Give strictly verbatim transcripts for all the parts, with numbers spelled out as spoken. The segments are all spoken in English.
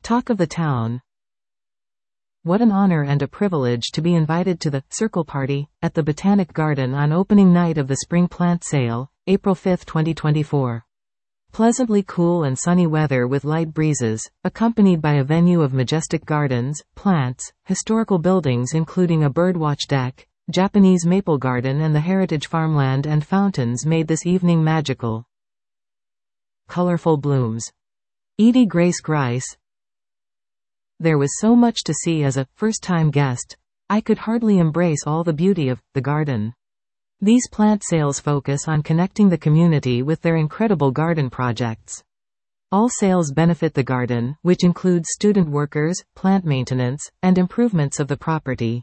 Talk of the town. What an honor and a privilege to be invited to the Circle Party at the Botanic Garden on opening night of the Spring Plant Sale, April fifth twenty twenty-four. Pleasantly cool and sunny weather with light breezes, accompanied by a venue of majestic gardens, plants, historical buildings including a birdwatch deck, Japanese maple garden and the heritage farmland and fountains made this evening magical. Colorful blooms. Edie Grace Grice. There was so much to see as a first-time guest. I could hardly embrace all the beauty of the garden. These plant sales focus on connecting the community with their incredible garden projects. All sales benefit the garden, which includes student workers, plant maintenance, and improvements of the property.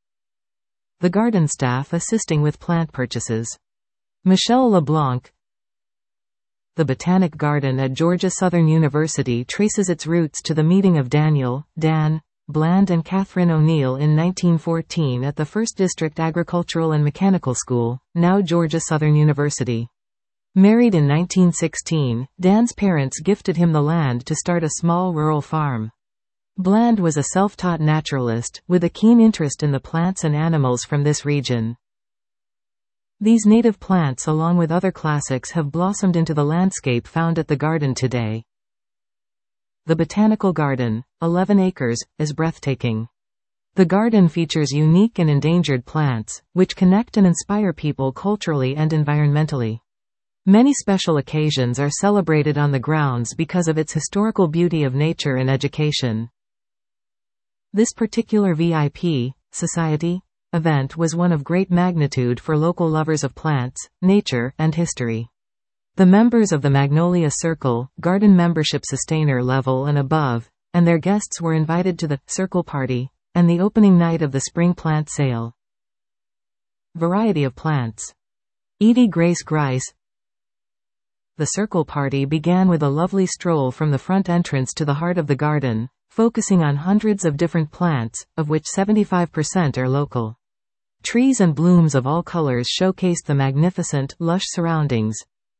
The garden staff assisting with plant purchases. Michelle LeBlanc. The Botanic Garden at Georgia Southern University traces its roots to the meeting of Daniel, Dan, Bland and Catherine O'Neill in nineteen fourteen at the First District Agricultural and Mechanical School, now Georgia Southern University. Married in nineteen sixteen, Dan's parents gifted him the land to start a small rural farm. Bland was a self-taught naturalist, with a keen interest in the plants and animals from this region. These native plants along with other classics have blossomed into the landscape found at the garden today. The Botanical Garden, eleven acres, is breathtaking. The garden features unique and endangered plants, which connect and inspire people culturally and environmentally. Many special occasions are celebrated on the grounds because of its historical beauty of nature and education. This particular V I P Society event was one of great magnitude for local lovers of plants, nature, and history. The members of the Magnolia Circle, garden membership sustainer level and above, and their guests were invited to the Circle Party, and the opening night of the Spring Plant Sale. Variety of plants. Edie Grace Grice. The Circle Party began with a lovely stroll from the front entrance to the heart of the garden, focusing on hundreds of different plants, of which seventy-five percent are local. Trees and blooms of all colors showcased the magnificent, lush surroundings.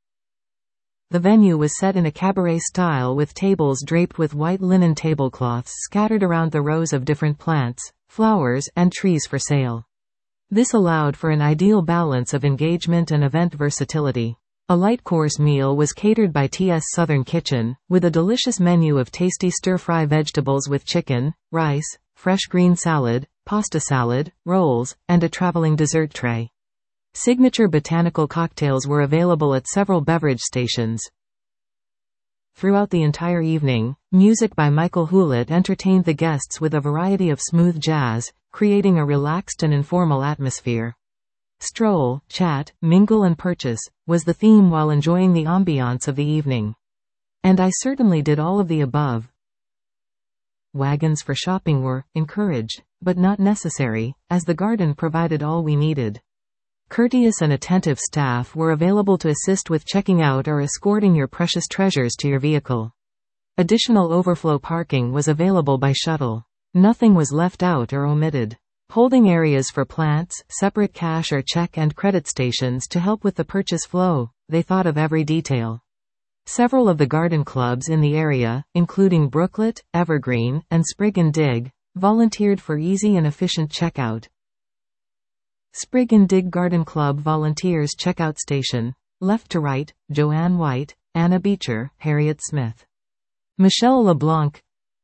The venue was set in a cabaret style with tables draped with white linen tablecloths scattered around the rows of different plants, flowers, and trees for sale. This allowed for an ideal balance of engagement and event versatility. A light course meal was catered by T S Southern Kitchen, with a delicious menu of tasty stir-fry vegetables with chicken, rice, fresh green salad, pasta salad, rolls, and a traveling dessert tray. Signature botanical cocktails were available at several beverage stations. Throughout the entire evening, music by Michael Hewlett entertained the guests with a variety of smooth jazz, creating a relaxed and informal atmosphere. Stroll, chat, mingle and purchase was the theme while enjoying the ambiance of the evening. And I certainly did all of the above. Wagons for shopping were encouraged, but not necessary, as the garden provided all we needed. Courteous and attentive staff were available to assist with checking out or escorting your precious treasures to your vehicle. Additional overflow parking was available by shuttle. Nothing was left out or omitted. Holding areas for plants, separate cash or check and credit stations to help with the purchase flow, they thought of every detail. Several of the garden clubs in the area, including Brooklet, Evergreen, and Sprig and Dig, volunteered for easy and efficient checkout. Sprig and Dig Garden Club volunteers checkout station. Left to right, Joanne White, Anna Beecher, Harriet Smith. Michelle LeBlanc.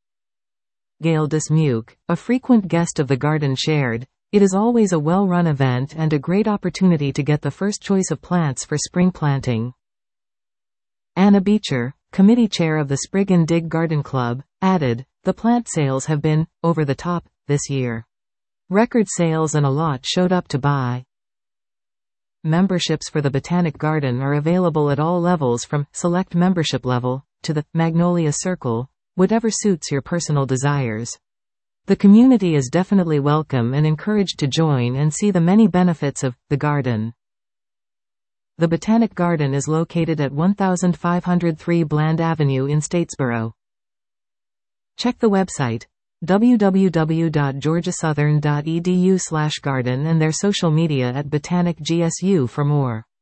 Gail Dismuke, a frequent guest of the garden shared, "It is always a well-run event and a great opportunity to get the first choice of plants for spring planting." Anna Beecher, committee chair of the Sprig and Dig Garden Club, added, "The plant sales have been over the top this year. Record sales and a lot showed up to buy." Memberships for the Botanic Garden are available at all levels from select membership level to the Magnolia Circle, whatever suits your personal desires. The community is definitely welcome and encouraged to join and see the many benefits of the garden. The Botanic Garden is located at one thousand five hundred three Bland Avenue in Statesboro. Check the website w w w dot georgia southern dot e d u slash garden and their social media at Botanic G S U for more.